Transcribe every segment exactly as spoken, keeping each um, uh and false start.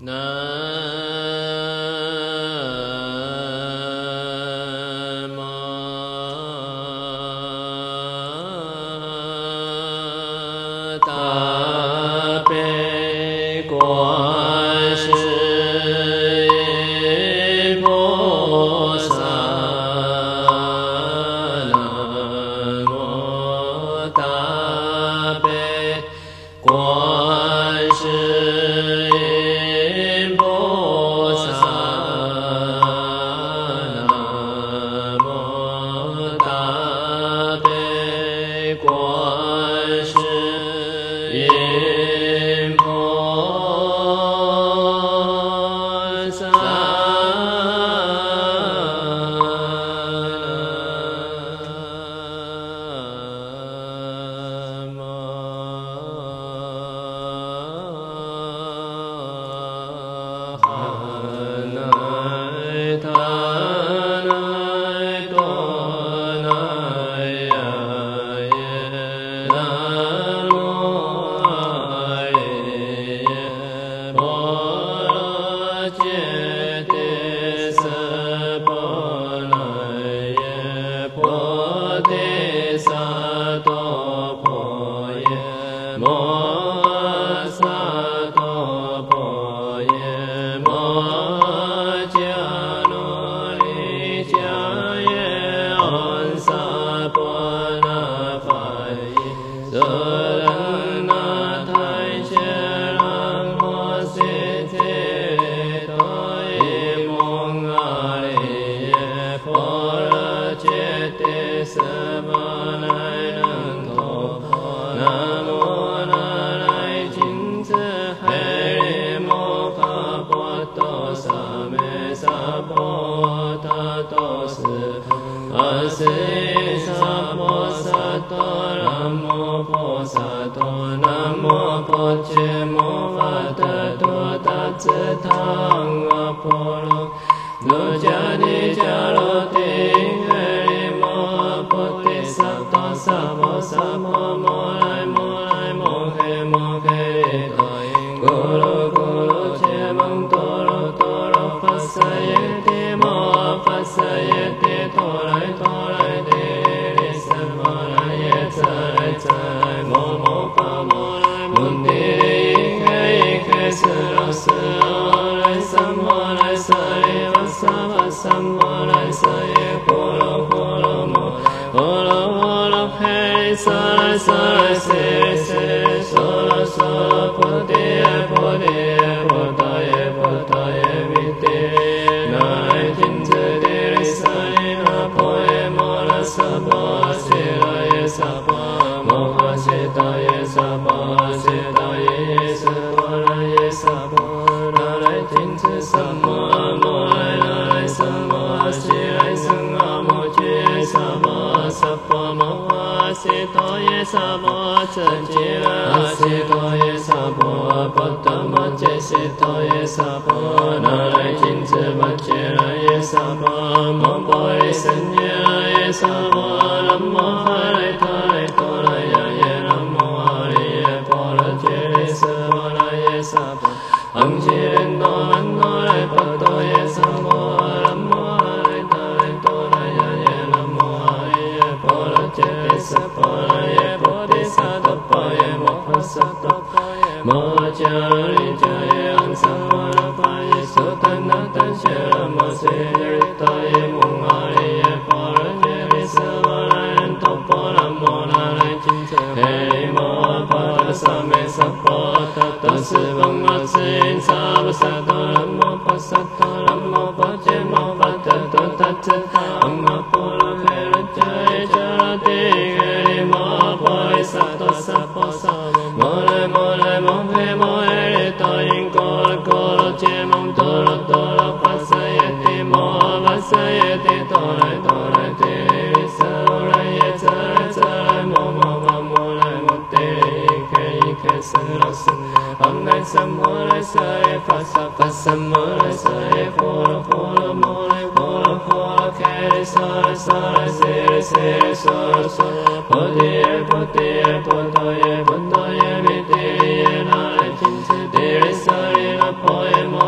Poema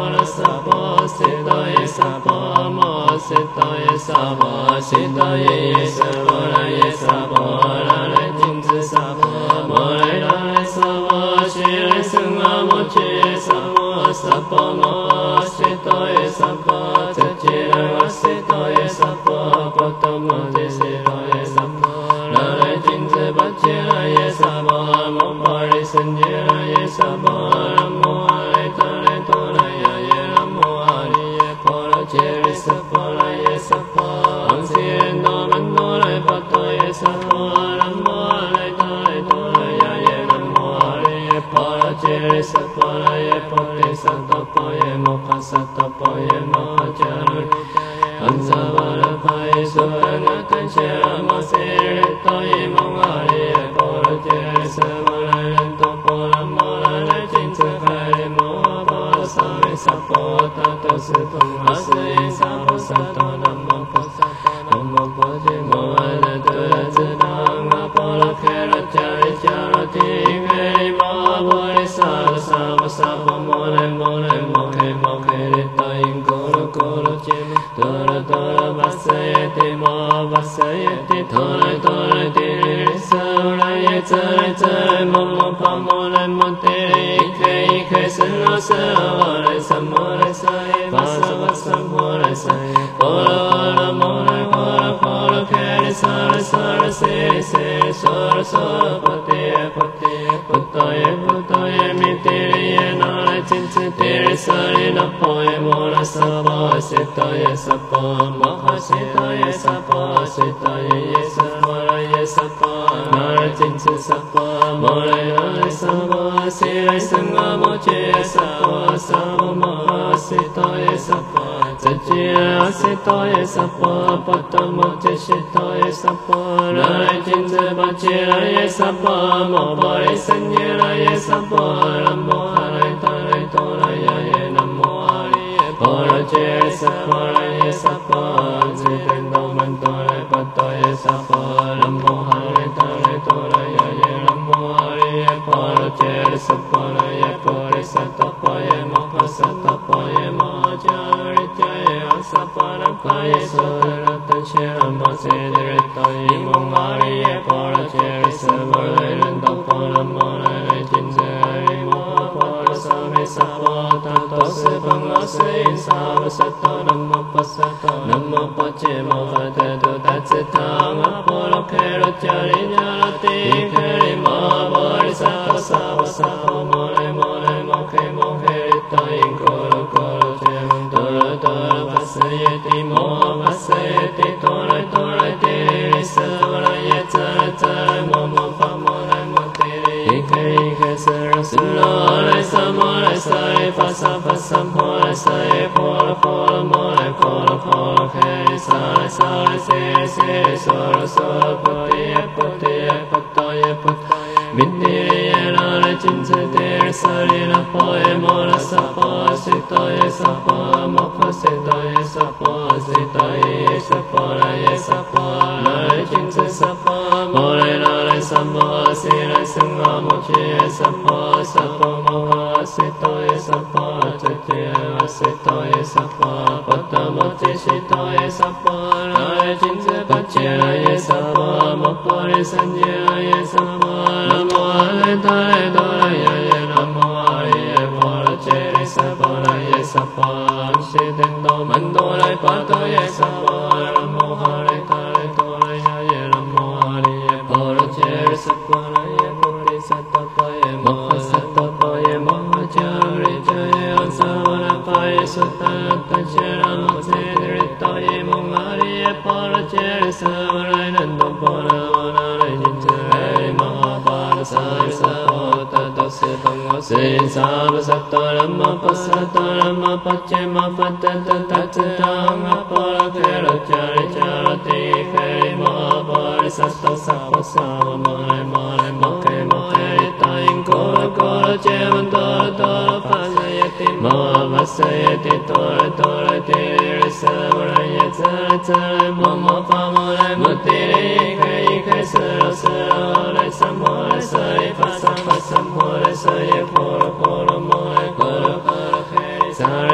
萨婆悉多耶耶娑婆拉耶娑婆拉来金子萨婆摩来拉来娑婆悉来僧阿摩揭萨婆萨婆摩悉多耶娑婆遮揭来瓦悉多耶娑婆波多摩揭悉多耶娑婆拉来金子巴揭来耶娑婆摩婆来僧揭来耶娑婆南无阿赖达赖多来呀耶南无阿利耶婆罗揭利娑婆拉耶娑婆昂悉人多门多来波多耶娑婆南无阿赖达赖多来呀耶南无阿利耶婆罗揭利娑婆拉耶波提萨埵婆耶摩诃萨埵婆耶摩诃迦卢安萨巴拉帕耶娑阿那堪舍拉摩悉日多耶蒙阿利耶婆罗揭利娑婆拉人多婆罗摩拉来金子海里摩婆罗萨维萨婆达多斯通阿斯耶萨婆萨多南无婆萨南无婆揭摩阿那多拉兹达阿婆罗揭罗迦利迦罗提揭利摩婆利萨罗萨婆萨婆摩来摩来摩揭摩揭利多因咕噜咕噜揭多罗多罗巴萨耶提摩巴萨耶提多来多来提利萨来耶遮来遮来摩摩帕摩来摩提利伊揭伊揭僧罗舍阿来萨摩来萨耶巴萨巴萨摩来萨耶婆罗阿罗摩来婆罗婆罗揭利萨来萨来舍利舍利娑罗娑罗波提耶波提耶波多耶波多耶弥提利耶那来金子提利萨利那婆耶摩那萨婆悉多耶萨婆摩诃悉多耶萨婆悉多耶耶萨婆拉耶萨婆那来金子萨婆摩来那来萨婆悉来僧阿摩揭萨婆萨婆摩诃悉多耶萨婆遮揭来阿悉多耶萨婆波多摩揭悉多耶萨婆那来金子巴揭来耶萨婆摩婆利僧揭来耶萨婆南无阿赖达赖多来呀耶南无阿利耶婆罗揭利娑婆拉耶娑婆自天多门多来波多耶娑婆南无阿赖达赖多来呀耶南无阿利耶婆罗揭利娑婆拉耶婆利萨埵婆耶摩诃萨埵婆耶摩诃迦利迦耶阿萨婆那帕耶娑那等谢那摩悉地日多伊蒙阿利耶婆罗揭利娑婆来人多婆罗摩来来金子阿利摩婆罗萨维萨婆达多斯蓬罗斯因萨婆萨埵南无婆萨埵南无婆揭摩诃达多达兹塔阿婆罗揭罗迦利迦罗提揭利摩婆利萨埵萨婆萨婆摩来摩来摩揭摩揭利多因咕噜咕噜揭蒙多罗多罗巴萨耶提摩巴萨耶提多来多来提利娑来耶遮来遮来摩摩帕摩来摩提利伊揭伊揭娑罗娑罗来萨摩来萨耶巴萨巴萨摩来萨耶婆罗婆罗摩来婆罗婆罗揭利萨来萨来舍利舍利娑罗娑罗波提耶波提耶波多耶波多耶弥提利耶那来金子提利萨利那婆耶摩那萨婆悉多耶萨婆摩诃悉多耶萨婆悉多耶萨婆拉耶萨婆那来金子萨婆摩来那来萨婆悉来僧阿摩揭萨婆萨婆摩诃悉多耶萨婆遮揭阿悉多耶萨婆波多摩揭悉多耶萨婆那来金子巴揭来耶萨婆摩婆利僧揭来耶萨婆南无阿赖达赖多来呀耶南无阿利耶婆罗揭利娑婆拉耶娑婆昂悉天多门多来波多耶娑婆南无阿赖达赖多来呀耶南无阿利耶婆罗揭利娑婆拉耶婆利萨埵婆耶摩诃萨埵婆耶摩诃迦利迦耶安萨瓦那帕耶娑达那等谢那摩悉地日多伊蒙阿利耶婆罗揭利娑婆来人多婆罗摩那来金子来利摩诃婆罗萨维萨婆达多斯蓬罗斯因萨婆萨埵南无婆萨埵南无婆揭摩诃达多达兹塔阿婆罗揭罗迦利迦罗提揭利摩诃婆利萨埵萨婆萨婆摩来摩来摩揭摩揭利多因咕噜咕噜揭蒙多罗多罗巴萨耶提摩诃巴萨耶提多来多来提利娑婆来耶遮来遮来摩摩帕摩来摩提利伊揭伊揭娑罗娑罗来萨摩来萨耶巴萨巴萨摩来萨耶婆罗婆罗摩来婆罗婆罗揭利萨来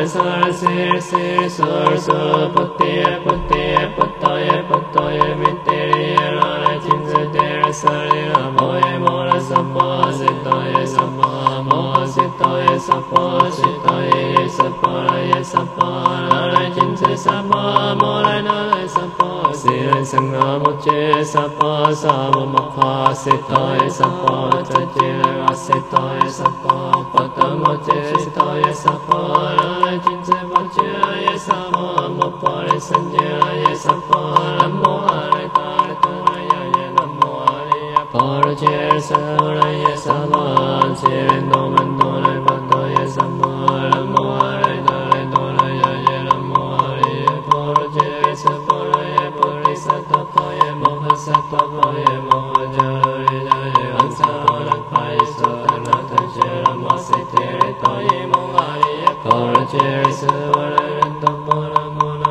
sara siri siri sura sura putiya putiya putaya putaya mitiriya rana jinsa dera sarira moye mora sampa sitaya sampa moha sitaya sampa sitaya sapaya sampa rana jinsa sampa mora nara sampa sira sangha moche sampa sama mokha sitaya sampa tajira sitaya sampa patamoche sitaya sampa rana jinsa moche sampa mopare sanjaya sampa namo haritara taraya namo hariya paracher saraya sampa sirendo mandore pataya sampa namo haritara taraya namo hariya paracher saraya parisatapaya mohasatapaya mohajaraya ansara paisatana tajara masitere taye mohariya paracher saraya tapara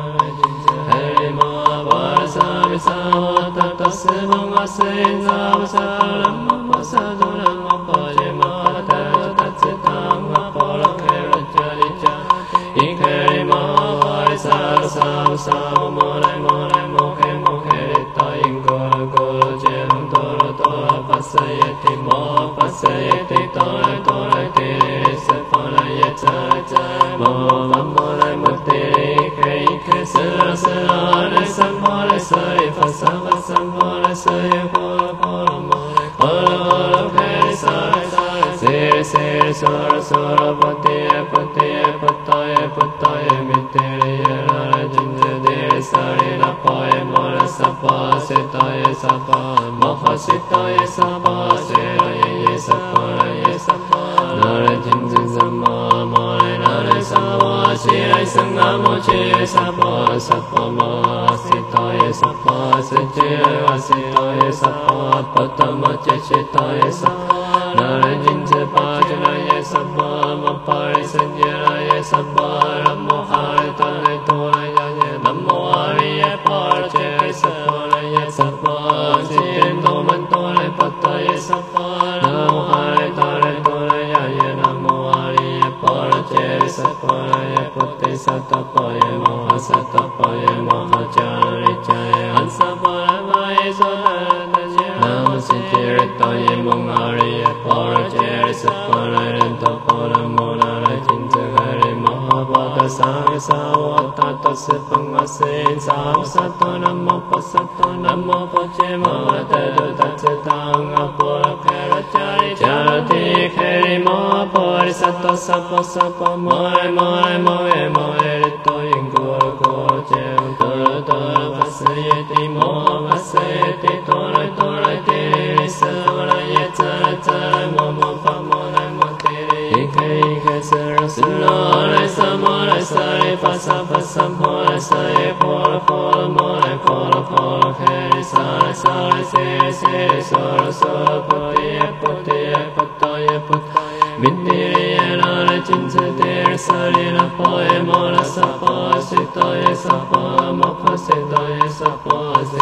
Sava tasvanga senza salam pasaduram apajema tatsitang apala kera chalicha ikari mahavai sava sava sava mole mole mokhe mokhe tayin kora kora jeram tora tora pasayati moha pasayati tora tora tere sepana yachara chara moha mole muttere ikhe ikhe sara sara samhara sari fasava samhara sari pora pora mole pora pora kari sara sara siri siri sara sara patiya patiya pataya pataya mitiriya rara jinja diri sari napaya mora sapa sitaya sapa moha sitaya sapa siraya ye sapa ye sapa nara jinja zamma mora nara sapa siraya sangha moche sapa sapa moha sitaya sapa sitaya sitaya sapa patamache sitaya sapa nara jinja pajanaya sapa mapari sanjaya sapa namo haritaya toraya namo hariya parache sapa sapa sitendo mantore pataya sapa namo haritaya toraya namo hariya parache sapa putte satapaya moha satapaya mohachari chaya ansaparamaya sotarataya namo sitiritaya mongariya parachari saparaya tapara monara chinsagari mohabata sanga savata tasipanga sen sav sato namo pasato namo pache mohatadu tatsitang apura kera chari charati keri mohapari sato sapa sapa moe moe moe moe rito yingura kora jem tora tora pasayati moha pasayati tora tora tiri savara yachara chara momo pamona motiri ike ike sara sara samara sari pasa pasa mora sari pora pora mora pora pora keri sara sara siri siri sara sara patiya patiya pataya pataya mitiriya nara jinsa dera sarira paya mora sapa sitaya sapa mokha sitaya sapa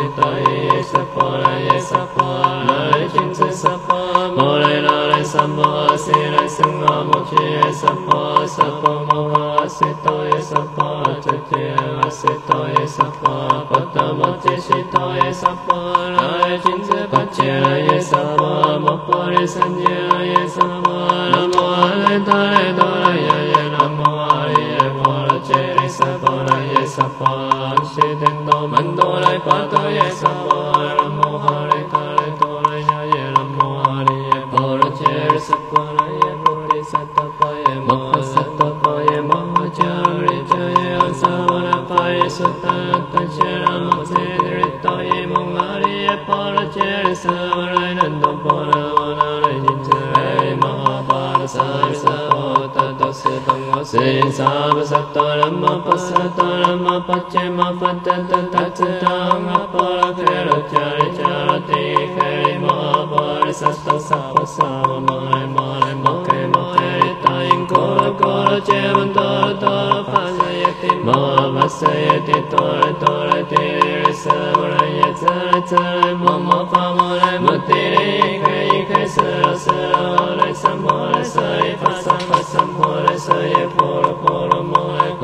sitaya sapa raya sapa nara jinsa sapa mora nara sapa sira sangha moche sapa sapa moha sitaya sapa tajya sitaya sapa patamache sitaya sapa nara jinsa pachya sapa mopare sanjaya sapa namo haritaya toraya namo hariya parachari sapa raya sapa shitendo mandora pataya sapa namo haritaya toraya namo hariya parachari sapa raya puri satapaya moha satapaya mohachari jaya savara paya sutata sharama sedritaya mongariya parachari savara nando pora vanara jinjaya mahabara sari savata tasipanga sirin sava satarama pasatarama pachema patata tatsitang apara kera chari charati keri mahabara sata sapa sava mare mare mokhe mokhe ritayin kora kora chevan tora tora pasayati moha pasayati tora tora tiri savara yachara chara momo pamore mutiri ike ike sara sara hare samhara sari pasa pasa mora sari pora pora mora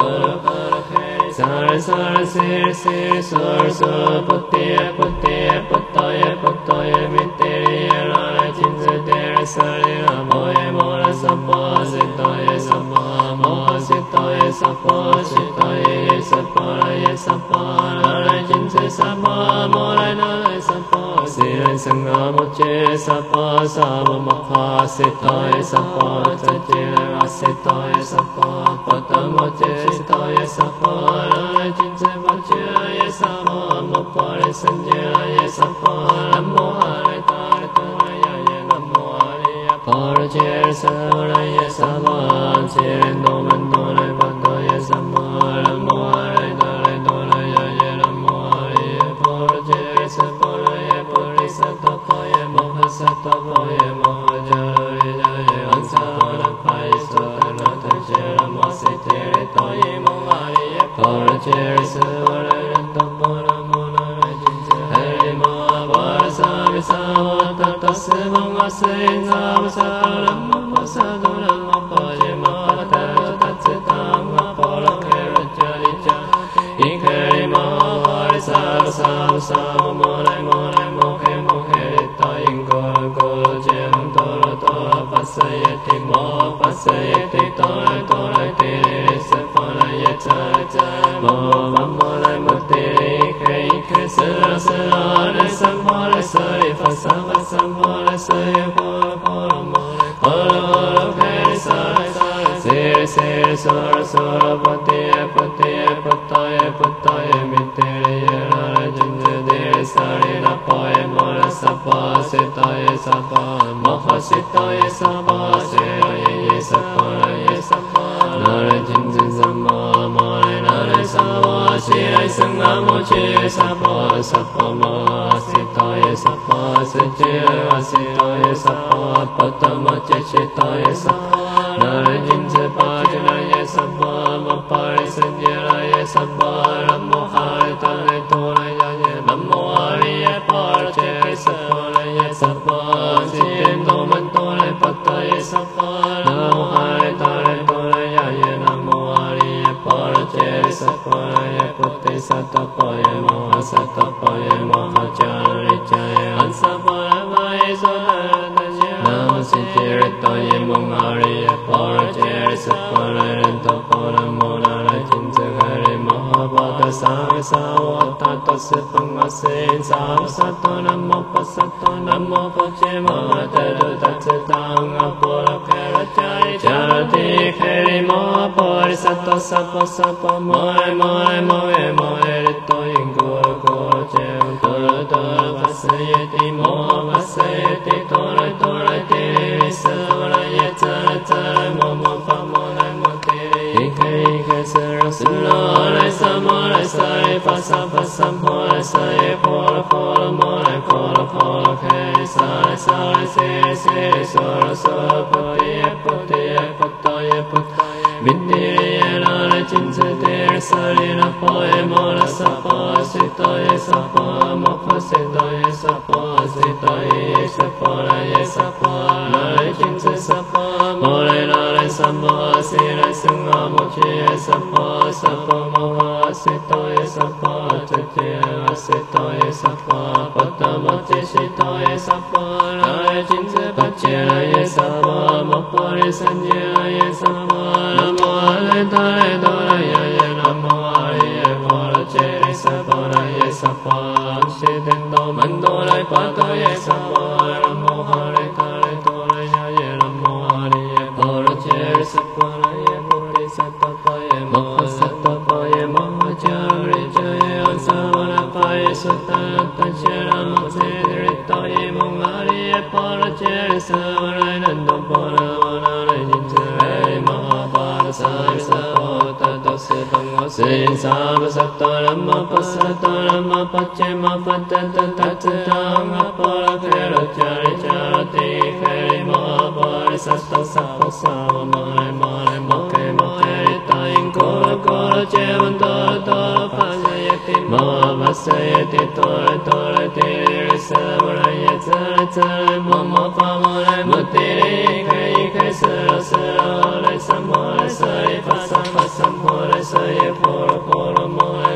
lai sa lai si si sur sur putti putti puttaye puttaye mitteri la lai chin se tere sa li la mo ye mo la sa pa si ta ye sa pa mo si ta ye sa pa si ta ye sa pa la ye sa pa la lai chin se sa pa mo lai na lai sa pa si lai sang a mo che sa pa sa mo ma pa si ta ye sa pa cha che la si ta ye sa pa pa ta mo che si ta ye sa pa la lai chin se pa che la ye sa pa mo pa le san che la ye sa pa nam mo a lai ta le ta la ya ye nam mo a le ya pa ra che sa la ye sa pa che no man no le pa ta ye sa pa nam mo a le ta le ta la ya ye nam mo a le ya pa ra che sa pa la ye pa ri sa ta pa ye mo ha sa ta pa ye mo ha ja la re ja ye an sa na pa ye sa ta na ta che la ma se te re ta ye mo a le ya pa ra che sa pa la ye ta pa la mo na le chin se he mo pa sa mi sa ta ta se mo nga se sa ma sa ta la mo pa sa ta la mo pa ye mo pa ta ta se ta ma pa la ke ra cha li cha i ke ri mo pa sa sa sa mo lai mo lai mo ke mo ke ta yin ko ko che mo to la to pa sa ye ti mo pa sa ye ti to la to la ti ri se pa la ye cha cha mo ma mo lai mo ti ke ke se la se la le sa mo le sa ri fa sa fa sa mo le sa ye po po mo le ko lo ke ri sa sa se se so so pa ti pa ti pa ta ye pa ta ye mi te ye la la jin je de sa ri la pa ye mo la sa pa se ta ye sa pa mo ha se ta ye sa pa se ye ye sa pa la ye sa pa la la jin je sa ma ma la la sa pa se ai sang a mo che sa pa sa pa ma se ta ye sa pa se che a se ta ye sa pa pa ta ma che che ta ye sa la la jin je pa je la ye sa pa ma pa ri se je la ye sa pa nam mo ha ta le to la ya ye nam mo a ri ye pa che sa pa la ye sa pa si no man to le pa ta ye sa pa nam mo ha ta le to la ya ye nam mo a ri ye pa che sa pa la ye pa te sa ta pa ye mo ha sa ta pa ye mo ha cha ri cha ye an sa pa la ma ye so ta ta ye nam si che ri ta ye mo a ri ye pa che sa pa la ye ta pa la mo la la chin se ga ri mo ha pa ta sa sa wa ta ta se pa nga se sa sa to nam mo pa sa to nam mo pa che mo ta do ta se ta nga po la ke ra cha ri cha ti ke ri mo pa ri sa to sa pa sa pa mo ai mo ai mo e mo e ri to yin ko ko che to to pa se ye ti mo pa se ye ti to la to la ti ri sa la ye cha cha mo mo pa mo la mo ti ri ke ke se ra su la la sa mo la sa ye pa sa pa sa mo la sa ye po la po la mo la po la po la ke sa la sa la se se so la so pa ti ye pa ti ye pa ta ye pa ta ye mi ti ye la la chin se te sa ri la po ye mo la sa pa si ta ye sa pa mo pa si ta ye sa pa si ta ye sa pa la ye sa pa la la chin se sa pa mo la la la sa pa si la sang a mo che sa pa sa pa mo ha si ta ye sa pa cha che a si ta ye sa pa pa ta mo che si ta ye sa pa la la chin se pa che la ye sa pa mo pa ri san je la ye sa pa nam mo a le ta le to la ya ye nam mo a ri ye pa la che ri sa pa la ye sa pa si ten do man do la pa ta ye sa pa nam mo ha le ta le to la ya ye nam mo a ri ye pa la che ri sa pa la ye mo ri sa ta pa ye mo ha sa ta pa ye mo ha cha ri cha ye an sa la pa ye sa ta ta che la mo se ri ta ye mo a ri ye pa la che ri sa la nan do pa la la la yin se re mo pa sa sa ta ta se pa ngo se sa ma sa ta la ma pa sa ta la ma pa che ma pa ta ta ta ta ta nga pa la ke ra cha ri cha ti ke ri mo pa ri sa ta sa pa sa ma le ma le mo ke mo ke ri ta yin ko la ko la che man to la to la pa sa ye ti mo pa sa ye ti to la to la ti ri sa ma la ye cha la cha la mo mo pa mo le mo ti ri ke i ke sa la sa la le sa mo le sa ye pa sa pa sa mo le sa ye po la po la mo le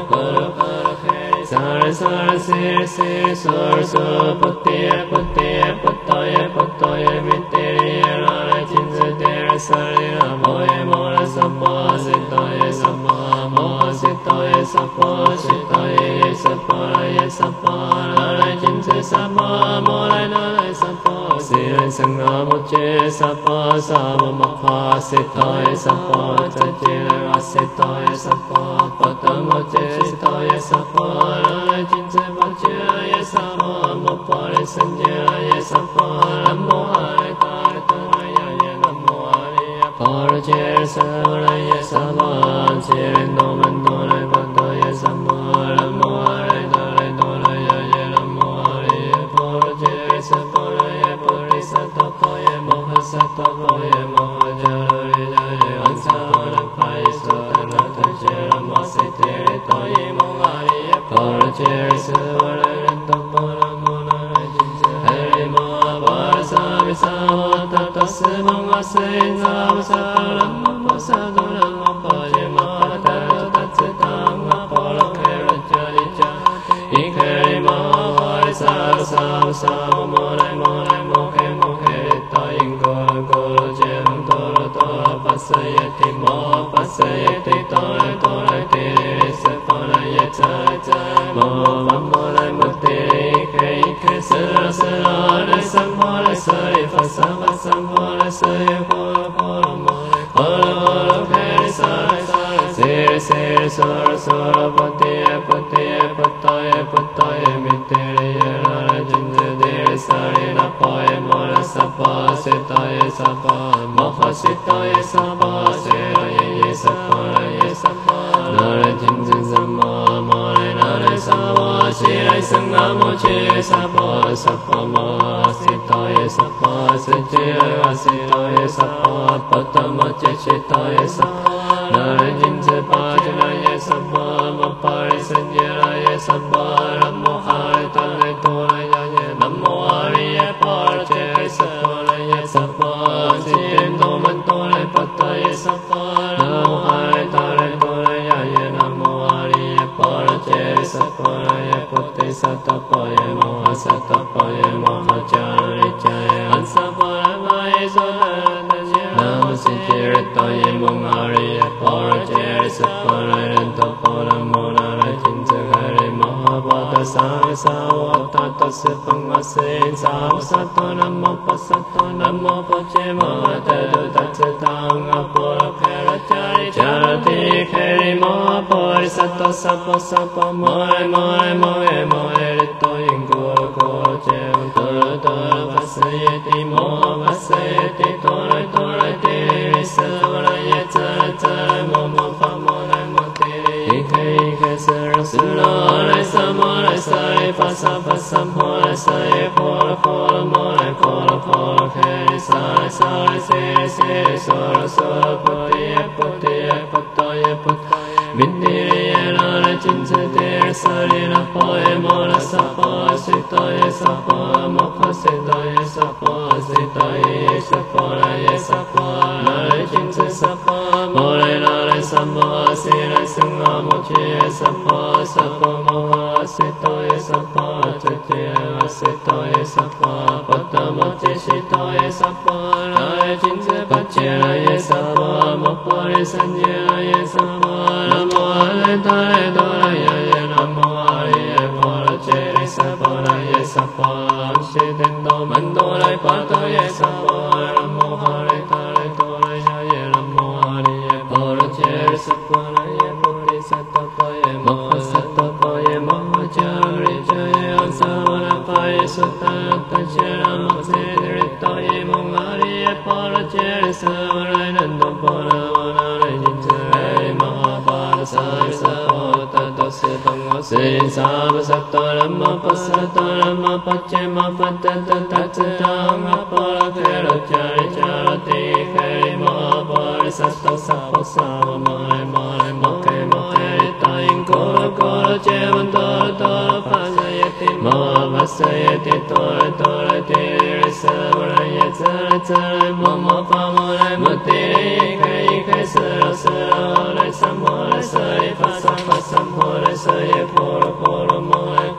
sara siri siri sura sura putiya putiya putaya putaya mitiriya rara jinsa dera sarira moya mora samma sitaya samma moha sitaya sappa sitaya sapparaya sappa rara jinsa sappa mora nara sappa sira sangha moche sappa sama makha sitaya sappa tajira sitaya sappa patamoche sitaya sappa rara jinsa pachaya sappa mopare sanjaya sappa namo haritaya taraya namo hariya parajaya saraya sappa sirendo mandore pataya sappa namo haritaya taraya namo hariya parajaya sapparaya parisatapaya mohasatapaya mohajaraya ansarapaya sutanatajara masitiri toye mohariya parajaya saraya tapara monarajinsa hari mahabharasa visavata tasmang asen savsaram pasaduram apajimata tatsitang apolakherajaricha ikari mahabharasa savsavam monai monai mokhe mokhe ritayin kora kora jem tora tora pasayati moha pasayati tora tora tiri sapana yata moha monai matiri ikhe ikhe sara sara samhara sari fasama samhara sari kora kora monai kora kora kheri sara sara siri siri sara sara patiya patiya pataya pataya mitiriya rara jinsa diri sari napaya mora sappa sitaya sappa moha sitaya sappa siraya sapparaya sappa nara jinsa samma mora nara sappa sirai sangha moche sappa sappa moha sitaya sappa sitaya sitaya sappa patamoche sitaya sappa nara jinsa pajanaya sappa mapari sanjaya sappa namo haritaya taraya namo hariya parajaya sapparaya sappa sitendo mantore pataya sappa namo haritaya taraya namo hariya parajaya sapparaya putte satapaya moha satapaya mohacharijaya ansaparamaya sotarataya namo sitiritaya mongariya parajaya sapparaya tapara monara jinsa hari mahabhata sanga savata tasya pangasen savsato namo pasato namo pache mahatadu tatsatang apolakherachari charati kheri mahapari sato sappa sappa moe moe moe moe rito yingkura kura jem tora tora vasayati moha vasayati tora tora tiri savara yachara chara momo pamona motiri ikhe ikhe sara sura samara sari pasa pasa mora sari kora kora mora kora kora kheri sari sari siri siri sura sura patiya patiya pataya pataya mitiriya rara jinsa dera sari napaya mora sappa sitaya sappa mokha sitaya sappa sitaya sapparaya sappa rara jinsa sappa mora rara samma sira sangha moche sappa sappa moha sitaya sappa tajya sitaya sappa patamoche sitaya sappa rara jinsa pachyaya sappa mapare sanjaya sappa namo haritaya taraya namo hariya parajaya sapparaya sappa sitendo mandore pataya sappa namo haritaya taraya namo hariya parajaya sapparaya purisatapaya mohasatapaya mohacharijaya savarapaya sutaratachara masiritaya mongariya parajaya savaraya nandapara vanara jinsa hari mahabharasa visavata tasya pangasya sava sattaramma pasataramma pachyama patata tatsatang apolakherachari charati kheri mahabharasa sappa sava mare mare mokhe mokhe ritayin kora kora jevan tora tora pasayati moha pasayati tora tora tiri savaraya chara chara momo pamora matiri ikhe ikhe sara sara hara samhara sari pasa pasa mora sari pora pora mora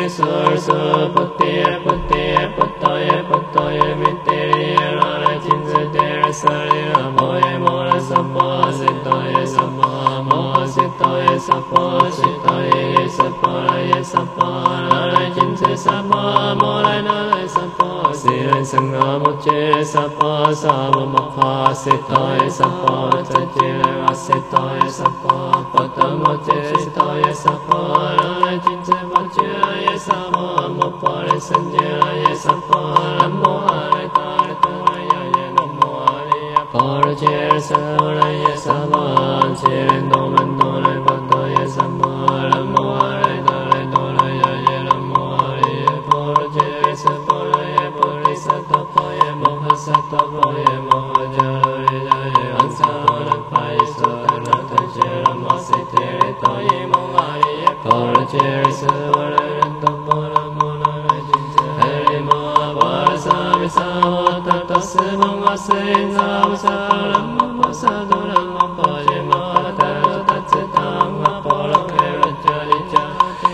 Siri Sura Sura Puttiya Puttiya Puttaya Puttaya Mittiriya Rana Chinsadera Sarira Moya Mora Samma Siddhaya Samma Moha Siddhaya Sappa Siddhaya Sappara Sappa Rana Chinsa Sappa Mora Nara Sappa Sira Sangha Moche Sappa Sava Mokha Siddhaya Sappa Tajira Siddhaya Sappa Patamoche Siddhaya Sappa Rana Chinsa Vajraya Sappa Mopare Sanjaya Sappa Namo Hare Tare Tare Namo Hare Parajaya Saraya Sappa Chirendo Mandore Pataya Sappa Namo Hare Tare Tare Namo Hare Parajaya Sapparaya Parisatapaya Mohasatapaya Mohajaraya Ansavana Paisatana Tajara Masitere Taye Mohari Parajaya Saraya Tapara Monara Jinja Hari Mahavara Sami Savata Tasmang Asin Savasaram Mapasaduram Mapaje Mahatara Tatsitang Apara Kera Jalija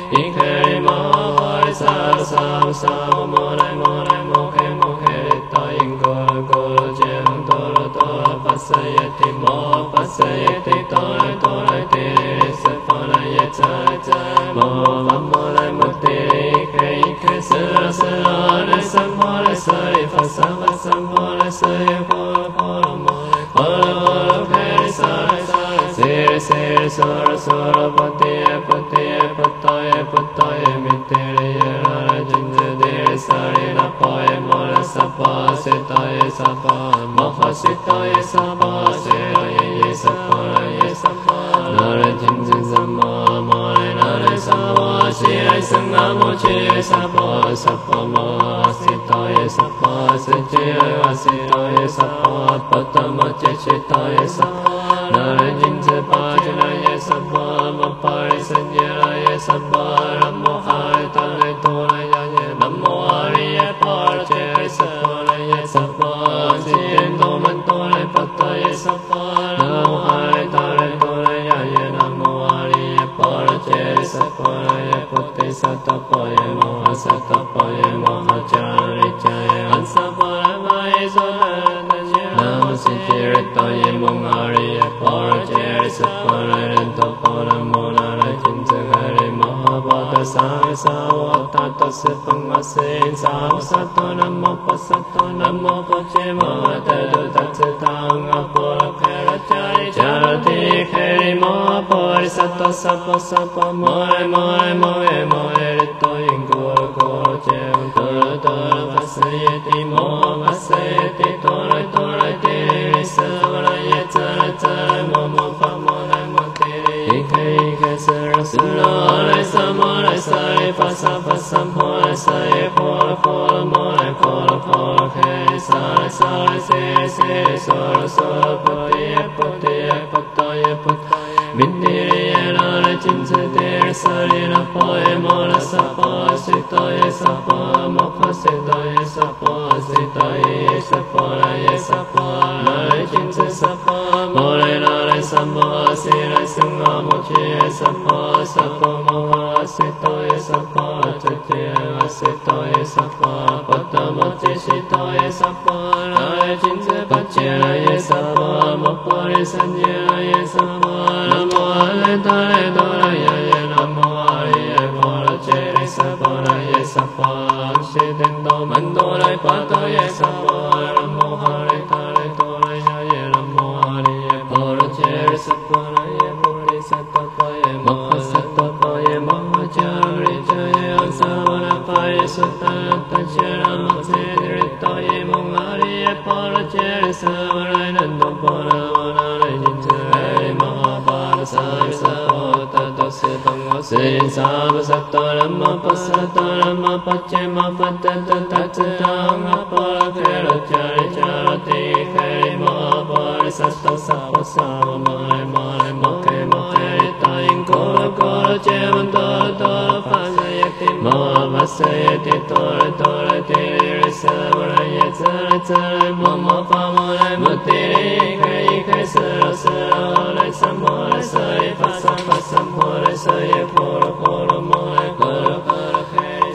Ikari Mahavara Sava Sava Sava Monai Monai Mokhe Mokhe Tayin Gora Gora Jem Tora Tora Pasayati Moha Pasayati Tora Tora Tere Sepana Yetara Tara Moha Monai Motiri Ike Ike Sura Sura Samhara Sari Fasama Samhara Sari Kora Kora Monai Kora Kora Kari Sari Sari Siri Siri Sura Sura Patiya Patiya Pataya Pataya Mittiriya Rara Jinja Diri Sari Napaya Mora Sapa Sitaya Sapa Moha Sitaya Sapa Sitaya Sapa Raya Sapa Nara Jinja Sama Mora Nara Sama Shira Sangha Moche Sapa Sapa Moha Sitaya Sapa Sitaya Sitaya Sapa Patamache Sitaya Sapa Nara Jinja Pajanaya Sapa Mapari Sanjaya Sapa Namo Hare Tare Toraya Namo Hare Parajaya Sapa Raya Sapa Sitendo Mantore Pataya Sapa Namo Hare Tare Toraya Namo Hare Parajaya Sapa Raya Pute Satapaya Moha Satapaya Moha Jari Jaya Ansapara Maya Sodhara Namo Sitiritaya Mungari Parajaya Sapa Raya Tapara Monara Jinjagari Mahabhata Sami Savata Tasipang Asin Sav Sato Namo Pasato Namo Pache Mahatadu Tatsitang Apura Kera Jari Jarati Keri Mahapari Sato Sapa Sapa Moe Moe Moe Moe Rito Ingura Kora Jem Tora Tora Vasayati Moha Vasayati Tora Tora Tiri Savara Yetara Tara Momo Pamona Motiri Ike Ike Sura Sura Ore Samore Sari Pasa Pasa More Sari Kora Kora More Kora Kora Keri Sari Sari Siri Siri Sura Sura Patiya Patiya Pataya Pataya Mittiriya Rana Chinsadera Sarina Poya Mora Sapa Sitaya Sapa Mokha Sitaya Sapa Sitaya Sapa Raya Sapa Nara Chinsa Sapa Mora Nara Sapa Sira Sangha Moche Sapa Sapa Moha Sitaya Sapa Tajira Sitaya Sapa Patamoche Sitaya Sapa Nara Chinsa Pachiraya Sapa Mopari Sanjiraya Sapa Namo Hare Tare Toraya Namo Hare Parajaya Sapa Raya Sapa Shitendo Mandora Pataya Sapa Namo Hare Tare Toraya Namo Hare Parajaya Sapa Raya Parisatapaya Mahasatapaya Mahajari Jaya Ansavana Paya Sutana Tajara Matsiritaya Mungari Parajaya Sapa Raya Nando Paravana Jinjaya Mahabhara Sami Savata Tasipang Asin Sava Satarama Pasatarama Pachema Patata Tatsitang Apara Kera Jari Jarati Keri Mahabhara Satta Sapa Sava Mare Mare Mokhe Mokhe Tayin Kora Kora Jevan Tora Tora Pasayati Mahavasayati Tora Tora Tiri Savara Yetara Tara Mama Pamare Mutiri Ike Ike Sura Sura Hore Samhore Sari Pasa Pasa More Saye Kora Kora More Kora Kora Keri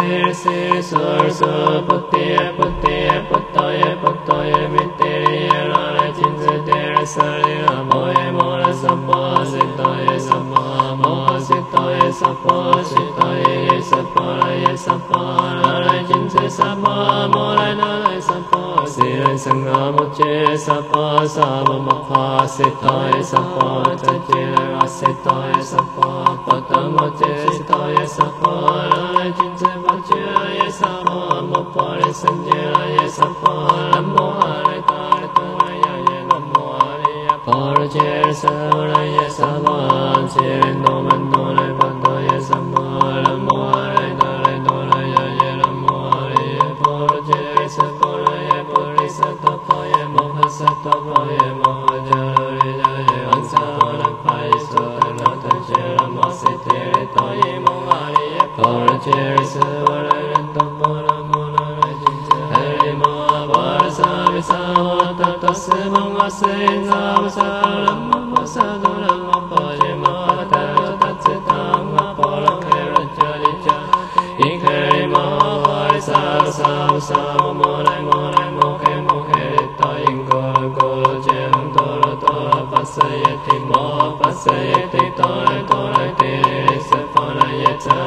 se se so so putte putte puttaye puttaye mitere la la jinse de sare la moye mora samma sitaye samma mo sitaye samma sitaye samma ye samma la la jinse samma mora la la samma se sangha moche samma samma mokha sitaye samma tajira sitaye samma patamache sitaye samma la la jinse moche ye samma mopare sanjira ye samma namo hare tare tare ye namo hare pare che samma ye samma che no mando le pando ye samma namo hare tare tare ye namo hare pare che samma ye pare satapa ye moha satapa ye moha jare ye ansara pai sotana tajera masete to ye moha hare pare che samma ye tamara mona hare moha varsa visavata tasmanga senza salam pasadura paje mata tatsitanga polakera chalicha ikare moha varsa sa sa mona mona moke moke taingo go jem toro toro pasayati moha pasayati tore tore tere sepana yeta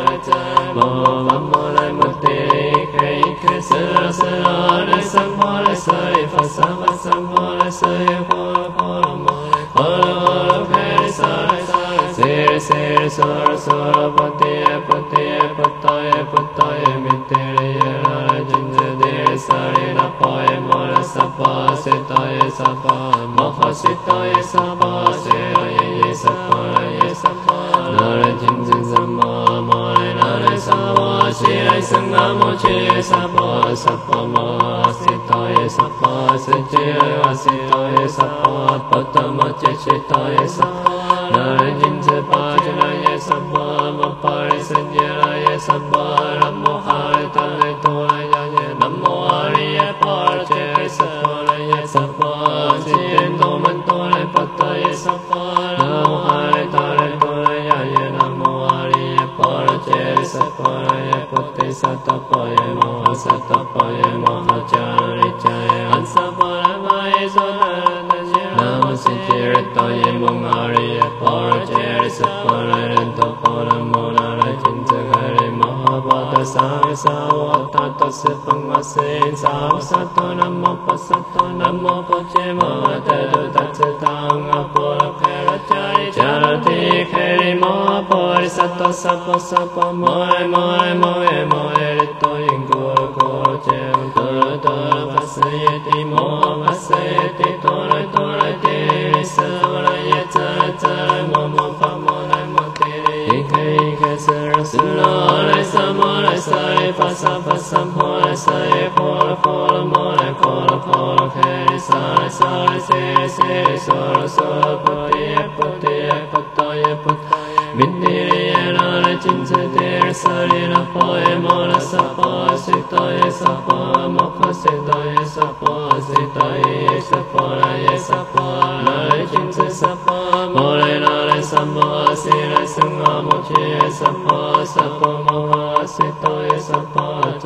moha mona mate kai kai sara sara samara sari fasa fasa mora sari hora hora mora hora hora peri sari sari siri siri sara sara pati pati pataye pataye mitere yara jinja diri sari napaye mora sapa sitaye sapa moha sitaye sapa siraye ye sapa ye sapa nara jinja sama mora nara sama shirai sangha moche sapa sapa moha sitaye sapa sejaya sitaye sapa patamache sitaye sapa nara jinja pajanaye sapa mapare sanjaya sapa namo hare tare toraye namo hare parche sapa ye sapa sitendo mantore pataye sapa namo hare tare toraye namo hare parche sapa ye putte satapa ye moha satapa ye moha jare jaya ansapara sodana namo sitirita ye mongare parche sapa rento para mona jinja hare mahabada save savata tasapanga sen sav sato namo pasato namo pache mamata tatsatanga pora kera chari charati keri mahapari sato sapo sapo moe moe moe moe rito ingo go jem tora tora pasayati moha pasayati tora tora tiri savara ye tara tara momo pamona motiri ike ike sara sura ore samore sare pasa pasa more sare pora pora more pora pora keri sare sare sere sere sora sora pati pati pataye pataye mindiri enare jinse tere sare na poe mora sapa sitaye sapa mokha sitaye sapa sitaye sapa ye sapa nare jinse sapa more nare samba sire sangha moche sapa sapa moha sitaye sapa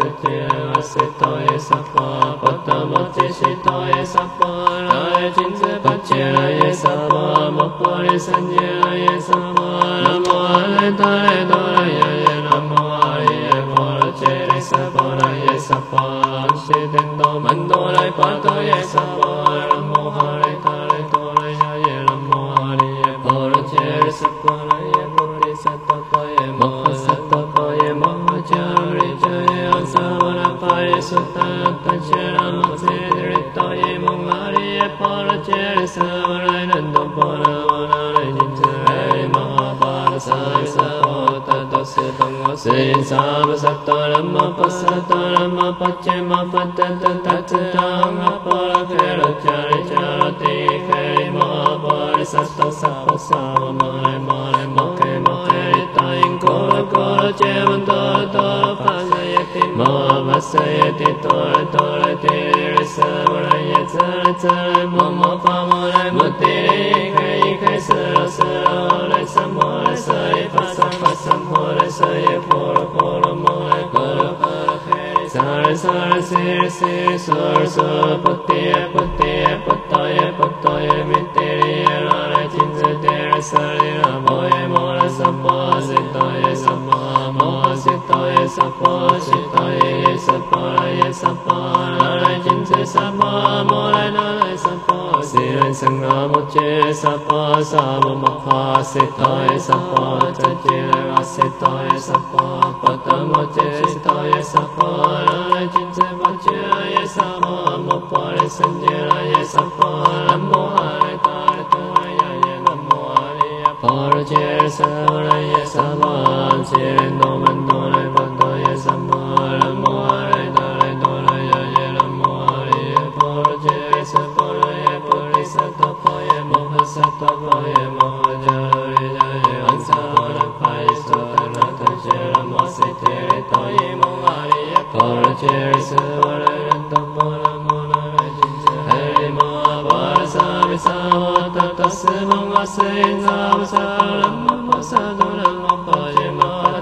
tache sitaye sapa patamache sitaye sapa nare jinse pachera ye sapa mapare sanjera ye sapa namo hare tare tore ye namo hare parche sapa ye sapa shitendo mandore pato ye sapa namo hare tare tore ye namo hare parche sapa ye puri satapa ye moha satapa ye moha jare jaya savara paye sutta tachera masedrita ye mongare parche savara nando para vanare jinse hare mahabara sai savata tasapanga sen sava satarama pasatarama pachema patata tatatanga para kera chare charate kere mahabara satta sapa sava mare mare moke moke tain kora kora chevan tora tora pasayati mahavasayati tora tora tere savara ye tsara tsara mama pamare mutire kai kai sara sara ore samore sare pasa pasa more sare pora pora more kora se se sur sur putte putte puttaye puttaye mittere la la jinse tere sare la moye mora samma sitaye samma mo sitaye sappa sitaye sappa ye sappa la la jinse sappa mora la la sappa sire sangha moche sappa sama maha sitaye sappa chachira sitaye sappa patamoche sitaye sappa la la jinse pache sappa mo pare sanjira ye sappa namo hare tare tare ye namo hare pare che sappa ye sappa sire no mandone pato ye sappa namo hare tare tare ye namo hare pare che sappa ye pare sappa ye moha sappa ye moha jare ye ansara pai sotana tajera masete taye moha hare pare che sappa ye tappa Tasmang asen sam salam pasadulam pajema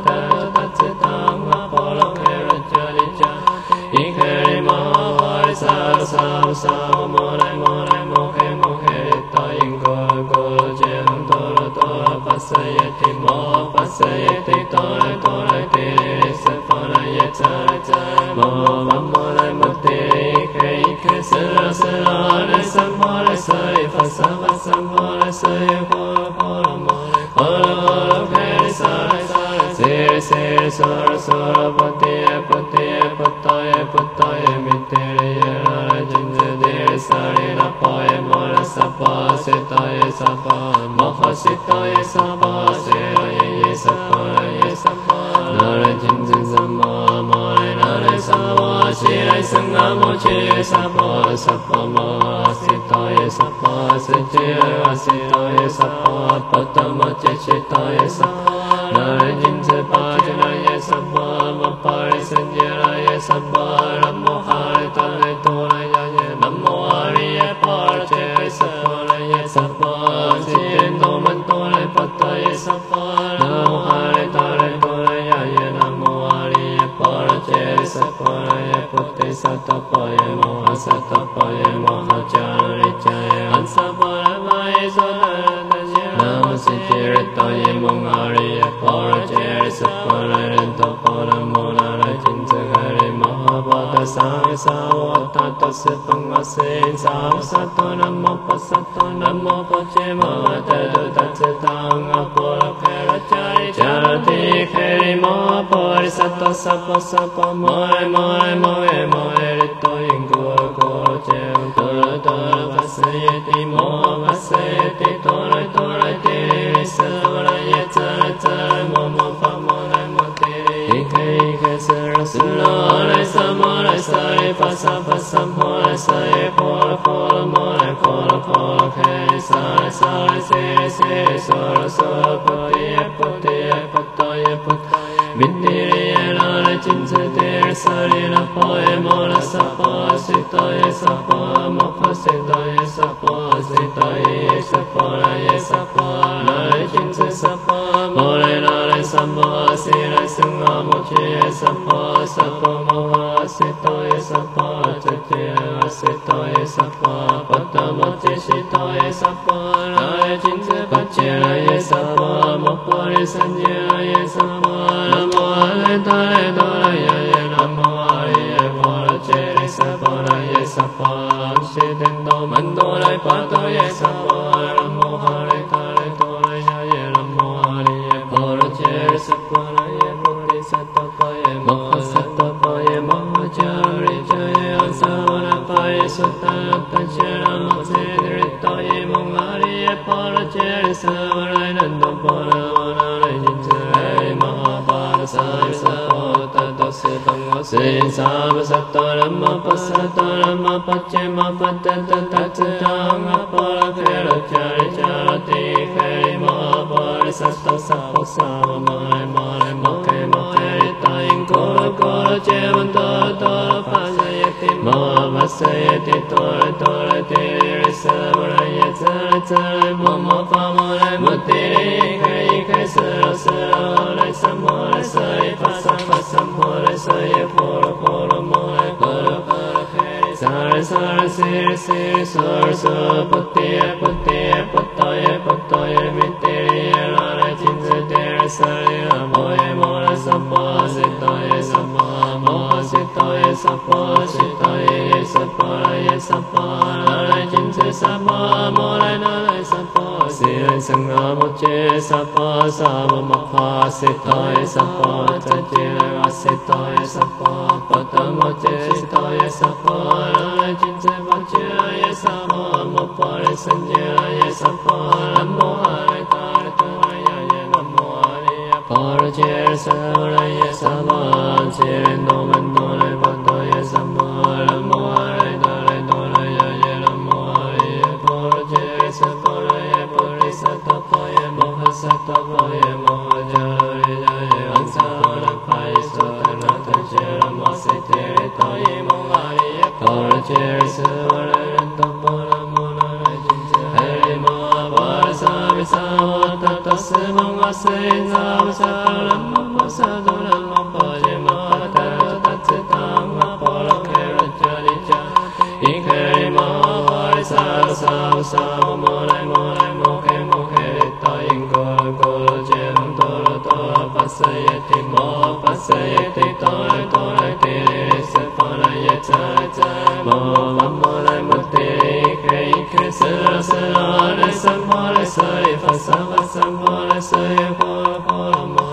tatatang apolo kerajalicha ikere mahar sar sam sam mone mone mohe mohe tayin kol kol jem toro toro pasayati mo pasayati tore tore tere sepana yechara chara mo mamone matere ike ike sera sera re samore sari fasa fasa more say for for more for for sare sare sare sare sara sara pati pati pataye pataye mitere la jinje de sare na paye more sapa setaye sapa maha setaye sapa seraye ye sapa ye sapa la jinje samma more la sama shirai sangha moche sapa sapa ma setaye sapa setaye setaye sapa patama chetaye sapa la jinje pajana ye sapa ma pare sanjara ye sapa namo hare tare tore ye namo hare pare che sapa ye sapa sendo mantore pataye sapa namo hare tare tore ye namo hare pare che sapa ye putte satapa ye moha satapa ye moha jare jare ansapara mai sodana namo sikirita ye mongare ye pare che sapa ye tapara mona la jinse hare mahabata sami savata tasipang asen sam sato namo pasato namo pache mamata tatsitang apora kera jare jare hare mahapare sato sapa sapa more more more more rito ingo go jem toro toro vasayati mo vasayati toro toro tere savara ye tsara tsara mo mo pa mo na mo tere ike ike sara sara ore samore sare pasa pasa more sare pora pora more pora pora kere sare sare sere sere sara sara pati pati pataye pataye Vittere la la jinse tere sare na paye mora sapa sitaye sapa mokha sitaye sapa sitaye sapa la ye sapa la la jinse sapa more la la sapa sira sangha moche sapa sapa moha sitaye sapa chache sitaye sapa patama sitaye sapa la la jinse pache la ye sapa mokha sanje la ye sapa namo hare tare tare ye namo hare pora che sapa ye sapa shitendo mando lai pato ye sapa namo hare tare tare ye namo hare pora che sapa ye pori satapa ye moha satapa ye moha jare jare ansavana paye sutata chera mose drita ye mongare pora che sapa nando pora wana jinse Sare sapota dose pango se sab satarama pasatarama pachema patata tatang apara kera chari charati keri mahabari satta sapo sama mare mare moke moke tayin kora kora chevan tora tora pasayati mahavasayati tora tora tiri sabara yatsara tsara mama pamare mutiri kei kei sara sara ore samore Say, pass, pass, more, say, for, for, more, se se so so putte putte puttaye puttaye mitte la la chin se de sa la moye mola sapa se taye sapa mo se taye sapa se taye sapa ye sapa la la chin se sapa mo la na la sapa se la sangha mo che sapa sa mo ma pha se taye sapa cha che la se taye sapa pata mo che se taye sapa la la chin se pa che ye sapa mo pa le san che ye sapa la mo ha ta ta ya ye namo Para cher sa la ye sama cher no man no le pata ye sama la mo ai da le do la ya ye la mo ai para cher sa para ye para sa ta pa ye mo ha sa ta pa ye mo ja le ya ye an sa la pa ye sa ta na ta cher la mo se te le ta ye mo ai para cher sa la ye ta pa la mo la le jin se hai mo para sa vi sa ta ta se mo ma se na sa la mo sa do la mo pa ye ma ta ta se ta ma pa la ke ra cha li cha i ke ma pa sa sa sa mo la mo la mo ke mo ke ta yin ko ko che to to pa sa ye ti mo pa sa ye ti to to la ti se pa la ye cha cha mo ma mo la mo ti ke ke se la se la le sa mo le sa le fa sa fa sa mo le sa ye ko ko mo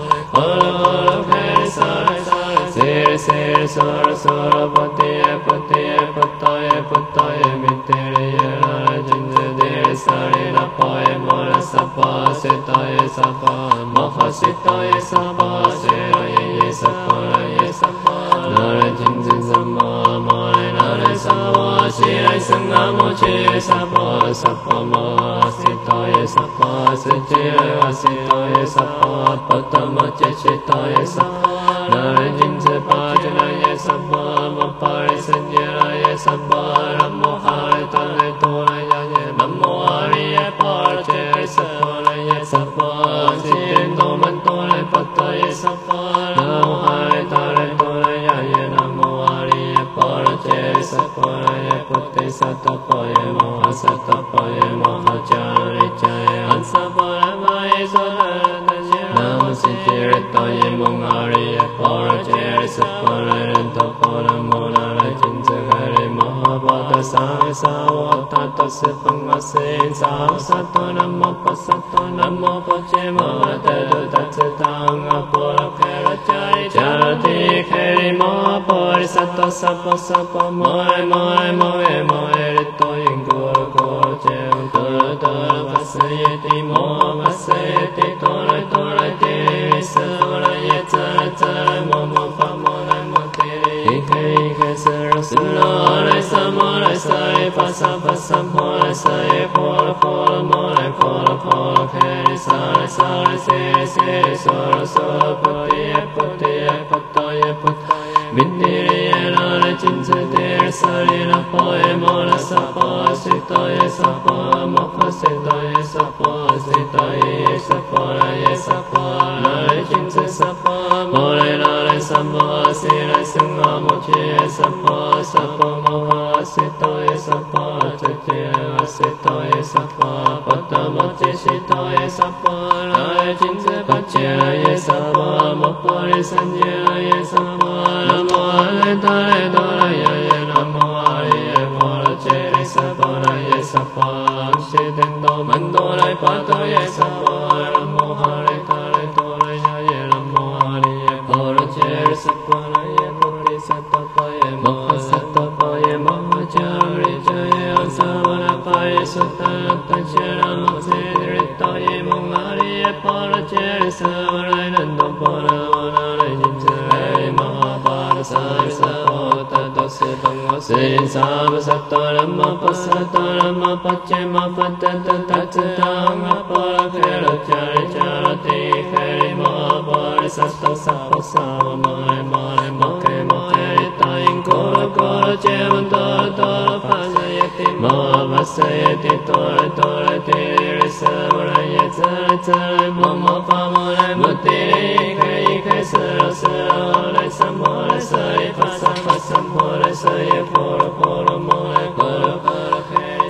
se se so so pate pate pataye pataye mitere la jin de sare la paye mola sapa se taye sapa maha se taye sapa se ye ye sapa ye sapa la jin zamma ma la sapa se ai sangha mo che sapa sapa ma se taye sapa se che se taye sapa patama che che taye sapa la jin se pa jana ye sapa ma pa re sanye la ye sapa namo hare ta le to la ya ye namo hare pa che sapa la ye sapa se to man to le pa ta ye sapa namo hare ta le to la ya ye namo hare pa che sapa la ye putte sata pa ye mo sata pa ye mo cha re cha ye an sapa la ma ye so na namo se re ta ye mo hare pa che sapa la ye ta pa la mo la la chin se hare ma pa ta sa sa wa ta ta se pa ma se sa sa ta namo pa sa ta namo pa che ma ta ta ta se ta nga pa la ke ra cha re cha te ke re ma pa re sa ta sa pa sa pa ma ma ma ma re to yin ko ko che ta ta pa se ye ti mo pa se ye ti to la to la te sa la ye cha cha mo mo pa mo la mo te re ke ke sa ra sa la la sa mo la sa ye pa sa pa sa mo la sa ye po la po la mo la po la po la ke re sa la sa la se se so la so pa te pa te pa ta ye pa min ni re la la chin se te sa re la po ye mo la sa pa se ta ye sa pa ma pa se ta ye sa pa se ta ye sa pa la ye sa pa la chin se sa pa mo la la la sa ma se la sang ma mo che sa pa sa pa ma ha se ta ye sa pa che che se ta ye sa pa pa ta ma che se ta ye sa pa la chin se pa che la ye sa pa ma pa re san ye la ye sa pa la mo le ta le do la ya ye la mo ye mo la che re sa pa la ye sa pa se den do man do la pa ta ye sa pa la mo ha le ta le do la ya ye la mo ye mo la che re sa pa la ye mo re sa ta pa ye mo sa ta pa ye mo cha re cha ye sa la pa ye sa ta ta che la mo se re ta ye mo ma re pa la che re sa la nan do pa la mo la le jin se re ma pa sa sa pa ta ta se pa ma se sa ma sa ta la ma pa sa ta la ma pa che ma pa ta ta ta ta ta ma pa la ke la cha re cha la te ke re ma pa sa ta sa pa sa ma ma ma ma ke ma ke ta yin ko la ko la che ma ta ta pa sa ye ti ma pa sa ye ti to la to la te re sa ma la ye cha cha ma ma pa ma la ma te re ke ke sa la sa la sa ma la sa ye pa sa pa sa ma la sa ye po la po la ma la ko la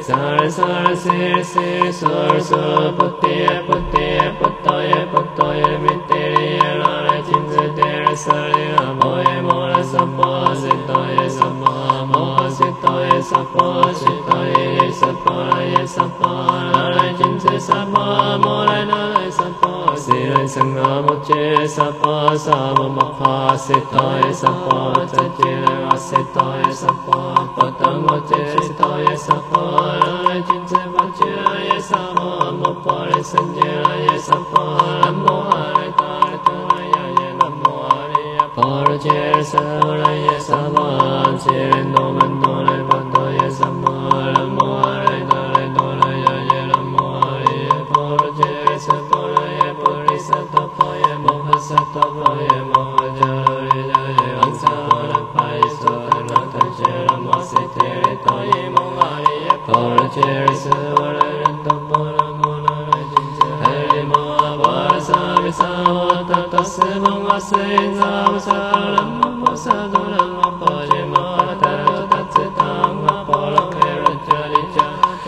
sara sara siri siri sura sura putiya putiya putaya putaya miteriya lana jinsa dera sarira moya mora sabha sitaya sabha moha sitaya sabha sitaya sabha sabha lana jinsa sabha mora nana sabha sira sangha moche sabha sabha mokha sitaya sabha chachira sitaya sabha patamoche sitaya sabha lana jinsa vajraya sabha mopare sanjaya sabha namo hare tare tare namo hare parajer saraya sabha chirendo mandole pataya sabha namo hare tare tare namo hare parajer saraya parisatapaya mohasatapaya mohajare jaya ansara paisara tajera masitere taye mohare parajer saraya tapara monara jinja hare mahabara savisavata tasevang vasenam saram pasaduram apajemata tatsitang apalakera charicha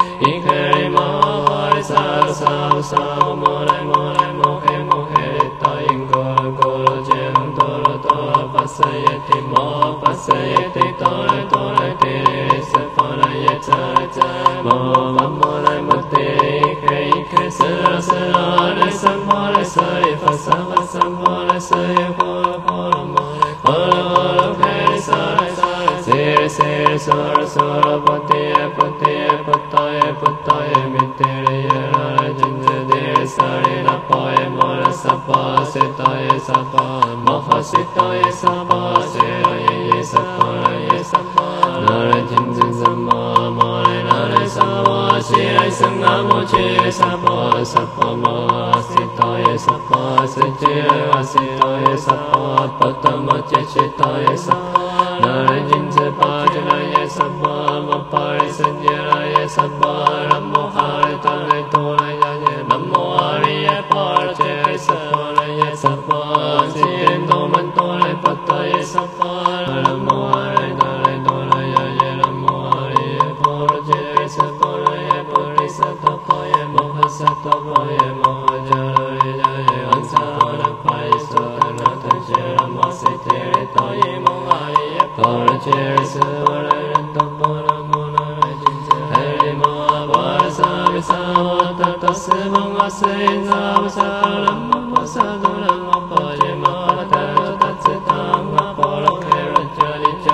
ikare mahabara sav sav mora mora mohe mohe tayin gora gora jem tora tora pasayati mo pasayati tora tora tere sapanaya chara chara mo mamora mate ikre ikre sara sara re samhara sari fasa fasa mora sari hora hora mora hora hora kare sara sara siri siri sara sara patiya patiya pataya pataya miteriya rara jinja dera sari napaya mora sabha sitaya sabha moha sitaya sabha siraya sabha sabha nara jinja samma mora nara sabha siraya sangha moche sabha sabha moha sitaya sabha sitaya sitaya sabha patamache sitaya sabha nara jinja bhajanaya sabha mapare sanjaya sabha namo hare tare toraya namo hare parache sabha sabha sirendo mantore pataya sabha namo hare tare toraya namo hare parache sabha parisatapaya mohasatapaya mohajare jaya ansara paisara tajera masitere taye mohare parache sabha tapara monara jinja hare mahabara savisavata tasevang vasenam saram pasaduram apajemata tatsitang apalakera charicha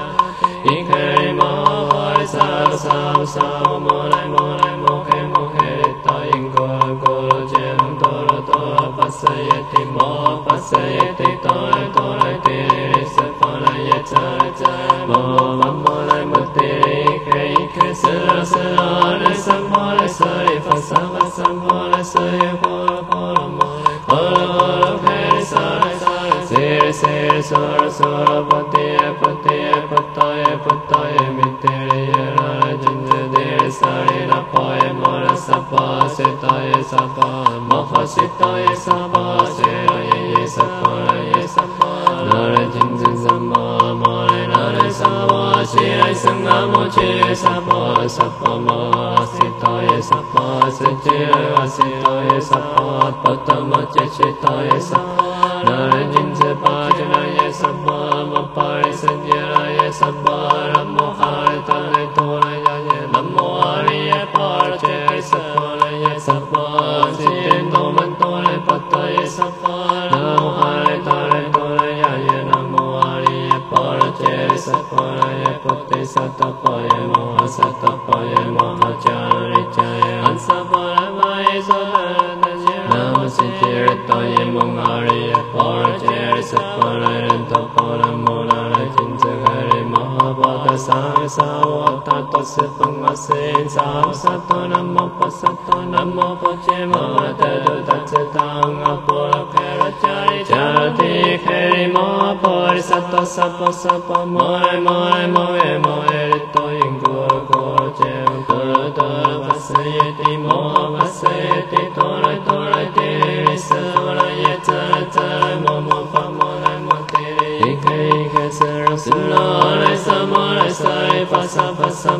ikare mahabara sav sav sav mora mora mohe mohe tayin gora gora jem tora tora pasayati mo pasayati tora tora tere sapanaya chara chara mo mamora mate ikre ikre sara sara re samhara sari fasa fasa mora sari hora hora mora hora hora kare sara sara siri siri sara sara patiya patiya pataya pataya miteriya rara jinja dera sari napaya mora sabha sitaya sabha moha sitaya sabha siraya sabha sabha nara jinja samma mora nara sabha siraya sangha moche sabha sabha moha sitaya sabha sitaya sitaya sabha patamache sitaya sabha nara jinja bhajanaya sabha mapare sanjaya sabha namo hare tare toraya namo hare parache sabha sabha sirendo mantore pataya sabha namo hare tare toraya namo hare parache sabha pati satapaya moha satapaya mohachari jaya ansaparamaya sodara namo siddhirtaya mongariya parache sabha tapara monara jinja hare mahabhata savisavata tasevang vasenam sato namo pasato namo pache mahata tatsitang apolakera chari charati hare mahapari sato sapa sapa moe moe moe moe rito ingura gora jem tora tora vasayati moha vasayati tora tora tere savara yachara chara momo pamona motere ike ike sara sara samara sari pasa pasa mora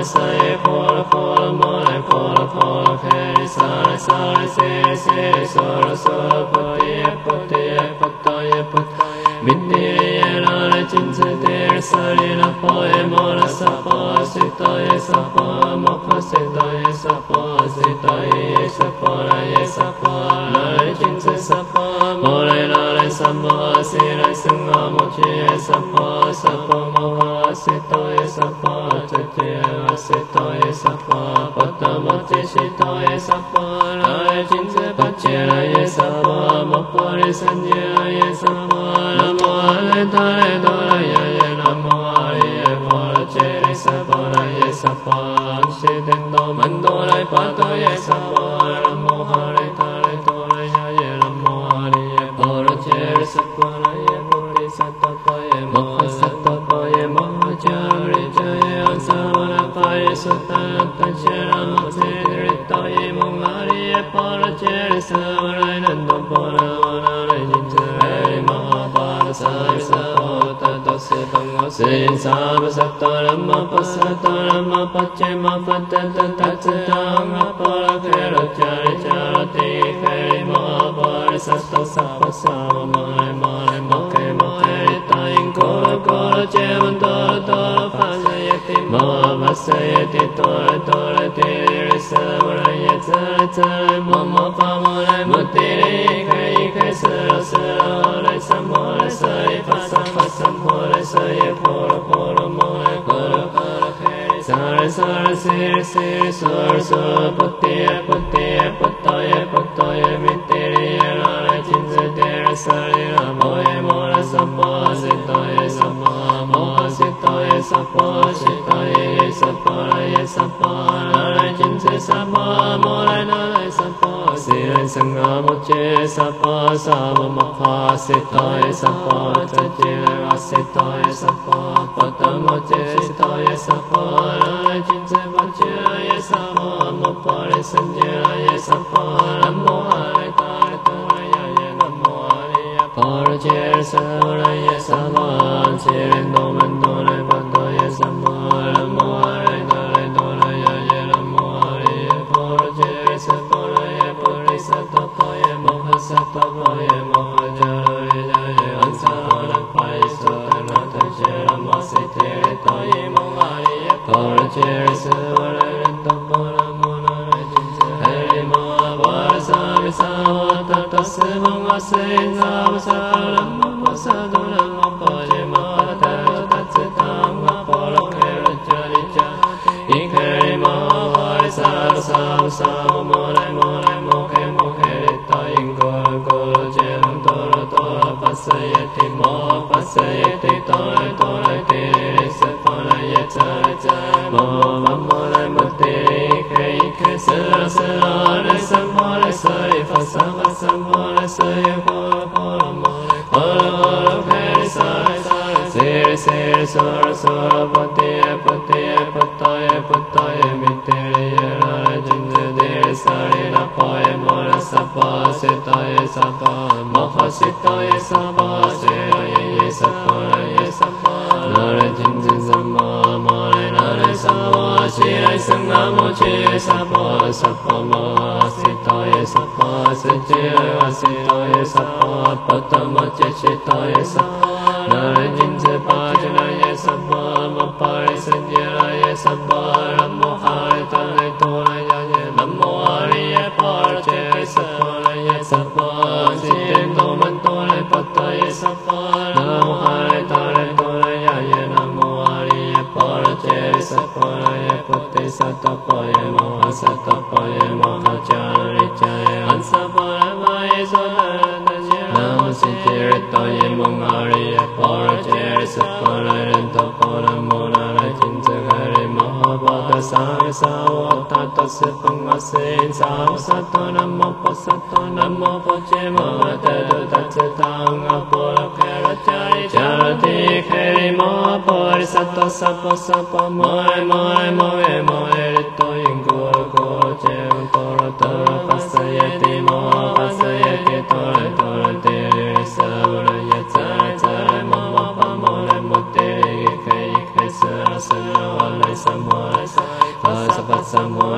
le sa ye pho le pho le mo le pho le pho le khe le sa le sa le se le se le so le so le pa ti ye pa ti ye pa ta ye pa ta ye mi ti ye la le chin se te le sa le la pho ye mo le sa pho se ta ye sa pho mo pho se ta ye sa pho se ta ye sa pho la ye sa pho la le chin se sa pho mo le la le sa mo se le sa nga mo che ye sa pho sa pho mo pho se ta ye sa pho che che se ta ye sa pho pa ta mo che se ta ye sa pho la le chin se pa che la ye sa pho mo pho le san ye la ye sa pho la mo le ta le do la ye ye la mo le ye pho la che le sa pho la ye sa pho se den do man do la pa to ye sa pho la mo le ta le do la ye ye la mo le ye pho la che le sa pho la ye pho le sa ta pa ye mo sa ta pa ye mo cha le cha ye an sa la pa ye sa ta ta che la mo se re ta ye mo ma le ye pho la che le sa la nan do pho la la le jin se le ma pa sa sa pho ta ta se pang o se sa ma sa ta la ma pa sa ta la ma pa che ma pa ta ta ta cha ta ma pa la khe la cha le cha la ti khe ma pa le sa ta sa pa sa ma le ma le ma khe ma khe ta yin ko la ko la che man ta ta la pa sa ye ti ma pa sa ye ti to la to la ti le sa ma la ye cha le cha le ma ma pa ma le ma ti le khe khe sa la sa la le sa ma le sa ye pa sa pa sa ma le sa ye pho la pho la ma le ko la ko la khe sa le sa le se le se le so le so pa ti ye pa ti ye pa ta ye pa ta ye mi ti le ye la le chin se te le sa le la mo ye mo le sa pa se ta ye sa pa mo se ta ye sa pa se ta ye sa pa la ye sa pa la le chin se sa pa mo le na le sa pa se le sa nga mo che sa pa sa mo ma pha se ta ye sa pa cha che le la se ta ye sa pa pa ta mo che se ta ye sa pa la le chin se pa che la ye sa pa mo pa le san che la ye sa pa la mo le ta le to la ya ye na mo le ya pa le che sa la ye sa pa che le do man do le pa ta ye sa pa la mo le ta le to la ya ye na mo le ya pa le che sa pa la ye pa le sa ta pa ye mo ha sa ta pa ye mo ha ja le ja ye an sa la pa ye sa ta na ta che la ma se te le ta ye mo ha le ya pa le che sa pa la ye ta pa la mo la le chin se le mo pa sa me sa ta ta se mo ma se sa ma sa la mo pa sa do la mo pa ye ma ta ta se ta ma pa la khe la cha le cha i khe ma pa le sa sa sa mo le mo le mo khe mo khe le ta yin ko ko che lam to la to la pa sa ye ti mo pa sa ye ti to le to le ti le sa pa la ye cha le cha mo ma mo le mo ti khe khe sa la sa la le sa mo le sa ye fa sa fa sa mo le sa ye pho la pho la mo le ko la ko la khe le sa le sa le se le se le so la so la pa ti ye pa ti ye pa ta ye pa ta ye mi ti le ye la le chin se te le sa le la pa ye mo le sa pa se ta ye sa pa mo ha se ta ye sa pa se la ye ye sa pa la ye sa pa la le chin se sa ma ma le la le sa ma se le sa nga mo che sa pa sa pa ma se ta ye sa pa se che la se ta ye sa pa pa ta ma che che ta ye sa la le chin se pa che la ye sa pa ma pa le san ye la ye sa pa la mo ha le ta le to la ya ye nam mo a le ye pa le che sa pa la ye sa pa se ten do man to le pa ta ye sa pa la mo ha le ta le to la ya ye nam mo a le ye pa le che sa pa la ye pa te sa ta pa ye mo ha sa ta pa ye mo ha cha le cha ye an sa pa la ma ye so ta ta che la mo se che re ta ye mo nga le ye pa le che sa pa la ye ta pa la mo la la chin se ga le mo pa ta sa sa wa ta ta se pa nga se sa sa ta na mo pa sa ta na mo pa che mo ta ta ta se ta nga pa la khe la cha le cha ti khe mo pa le sa ta sa pa sa pa mo le mo le mo le mo le to yin ko ko che to la to la pa sa ye ti mo pa sa ye ti to le to le ti le sa la ye cha cha le mo mo pa mo le mo ti khe khe sa sa la le sa mo le sa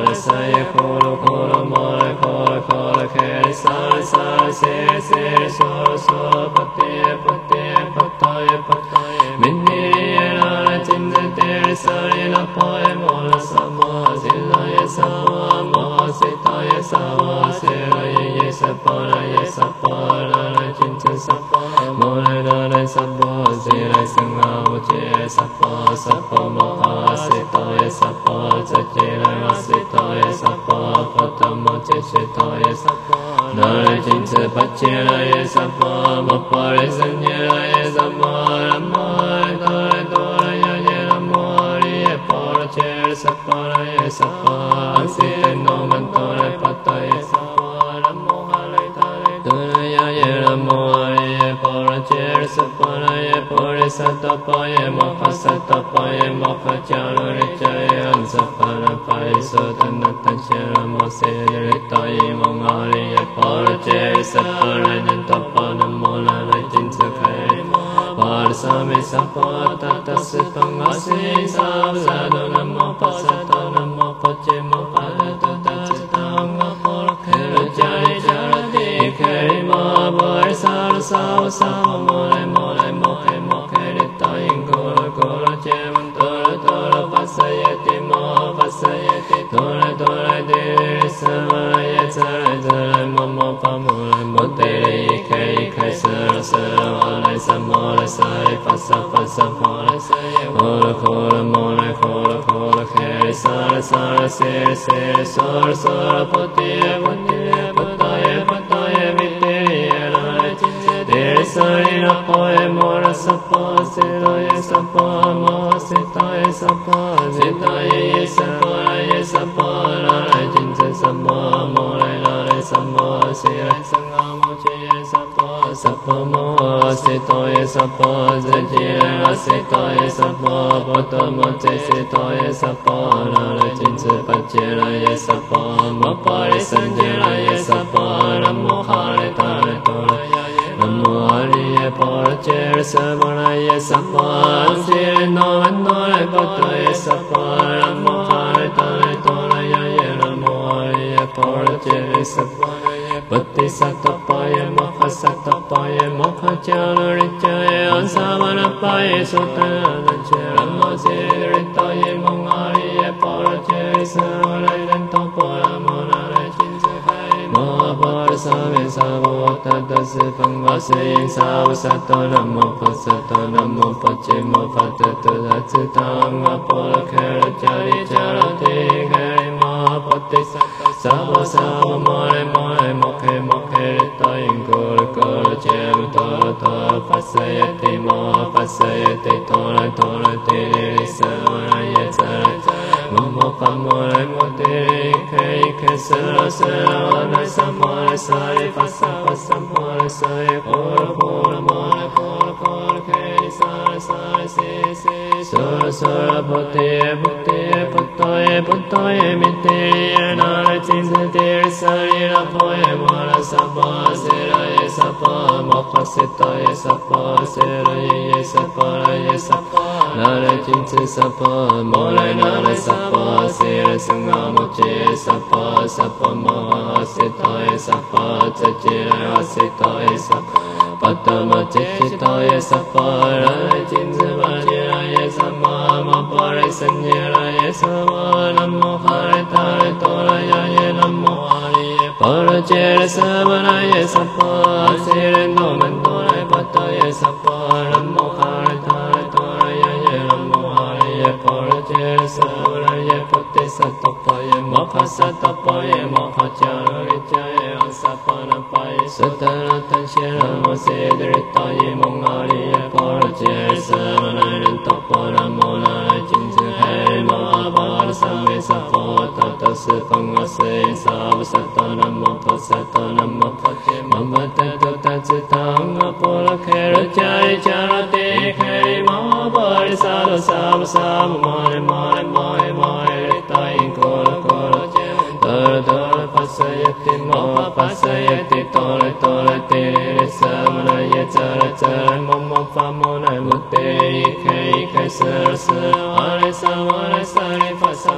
le sa ye ko lo ko lo mo le ko le ko le ke le sa le sa le se le se le so le so pa te pa te pa ta ye pa ta ye min ni ye la le chin se te le sa le la pa ye mo le sa mo se la ye sa mo se ta ye sa mo se la ye ye sa pa la ye sa pa la le chin se sa pa mo le la le sa pa se le sa nga mo che sa pa sa pa mo ha se ta ye sa pa se che le ma se ta ye sa pa pa ta mo che se ta ye sa pa na le chin se pa che la ye sa pa mo pa le sa nye la ye sa ma la mo le ta le to la ya ye la mo ri ye pa la che le sa pa la ye sa pa se te no man to le pa ta ye sa pa la mo ha le ta le to la ya ye la mo ri ye pa la che le sa pa la ye pa le sa ta pa ye mo pa sa ta pa ye mo pa cha lo le cha ye an sa pa la pa ye so ta na ta che la mo se le ta ye mo nga ri ye pa la che le sa pa la ye ta pa na mo la la chin sa khai pa la sa me sa pa ta ta se pa nga se sa sa do na mo pa sa ta na mo pa che mo pa ta ta ta che ta nga pa la khe la cha ye cha la te khe ma pa la sa la sa sa mo le mo le mo khe mo khe le ta yin ko la ko la che man to la to la pa sa ye te mo pa sa ye te to la to la te le sa ma la ye sa la sa la mo mo pa mo le mo te le ye khe ye khe sa la sa la ma la sa mo la sa ye pa sa pa sa mo la sa ye mo la ko la mo la ko la ko la khe le sa la sa la se le se le so la so la pa te pa te pa ta ye pa ta ye mi te ye la la chin se te le sa ye la pa ye mo la sa pa se la ye sa pa mo se ta ye sa pa se ta ye ye sa pa la ye sa pa la la chin se sa mo mo la la le sa mo se la sa nga mo che ye sa pa sa pa mo se ta ye sa pa se che la se ta ye sa pa pa ta mo che se ta ye sa pa la la chin se pa che la ye sa pa mo pa le san che la ye sa pa la mo ha le ta le to la ya ye namo hari ye pa la che le sa ma la ye sa pa se le no man no le pa ta ye sa pa la mo ha le ta le to la ya ye namo hari ye pa la che le sa pa Pati satta pa ye mo kha satta pa ye mo kha cha lo ri cha ye an sa ma na pa ye so ta na che la mo se ri ta ye mo nga ri ye pa la che sa ma la len to pa la mo na la chin se khai mo pa la sa me sa mo ta ta se phang va se yin sa va sa ta na mo pa sa ta na mo pa che mo pa ta ta la che ta nga pa la khe la cha ri cha la te khai mo pa te sa sa va sa mo le mo le mo khe mo khe le ta yin ko le ko le che mo ta ta pa sa ye te mo pa sa ye te to la to la te le sa mo la ye sa la cha mo mo pa mo le mo te khe khe sa la sa la na sa mo le sa ye pa sa pa sa mo le sa ye ko le ko le mo le ko le ko le khe sa la sa la se se so la so la pa te pa te pa ta ye pa ta ye mi te ye na la chin se te le sa ye la pa ye mo la sa pa se la ye sa pa mo pa se ta ye sa pa se la ye ye sa pa la ye sa pa la la chin se sa pa mo la na la sa pa se la sa nga mo che sa pa sa pa mo se ta ye sa pa che che la se ta ye sa pa pa ta ma che che ta ye sa pa la la chin se pa che la ye sa ma ma pa le san ye la ye sa ma nam mo ha le ta le to la ya ye nam mo ha le ye pa la che le sa ma la ye sa pa se le no man to le pa ta ye sa pa nam mo ha le ta le to la ya ye nam mo ha le ye pa la che le sa ma la ye pa te sa ta pa ye mo kha sa ta pa ye mo kha cha la le cha ye an sa pa na pa ye sa ta la ta che la mo se de le ta ye mo nga le ye pa la che le sa ma la ye ta pa na mo la la chin se hai ma pa la sa me sa pa ta ta se pa nga se sa va sa ta na mo pa sa ta na mo pa che ma ma ta ta ta che ta nga pa la khe la cha ye cha la te khe ma pa la sa la sa va sa ma le ma le ma le ma le ta yin ko la ko la che ta la ta la pa sa ye te ma pa pa sa ye te to la to la te le sa ma la ye cha la cha la mo mo pa mo na mo te khe khe sa sa a le sa ma le sa le pa sa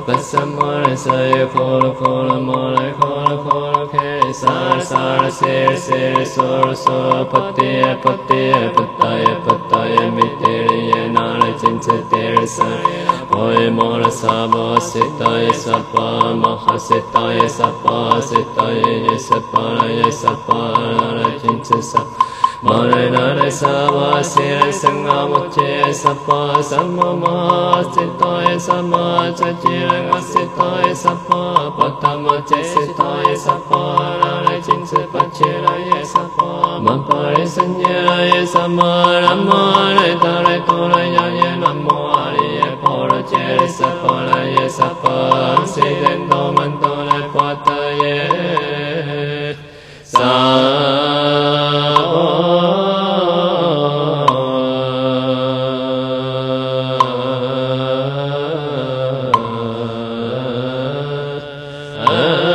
bát sa mô re sa ye khô la khô la mô le khô la khô la khe re sa ra sa ra se re se re so ra so pa te ye pa te ye pa ta ye pa ta ye mi te re ye na re chin se te re sa mo ye mo ra sa ba se ta ye sa pa ma ha se ta ye sa pa se ta ye ye sa pa ra ye sa pa ra ra chin se sa ma re na re sa ba se re sa nga mo che sa pa sa ma ma se ta ye sa ma cha chi re nga se ta ye sa pa pa ta ma che se ta ye sa pa ra re chin se pa che ra ye sa pa ma pa re sa nye ra ye sa ma ra ma re ta re to ra ya ye nam mo a ri ye po ra che re sa pa ra ye sa pa se den to man to re pa ta ye sa ah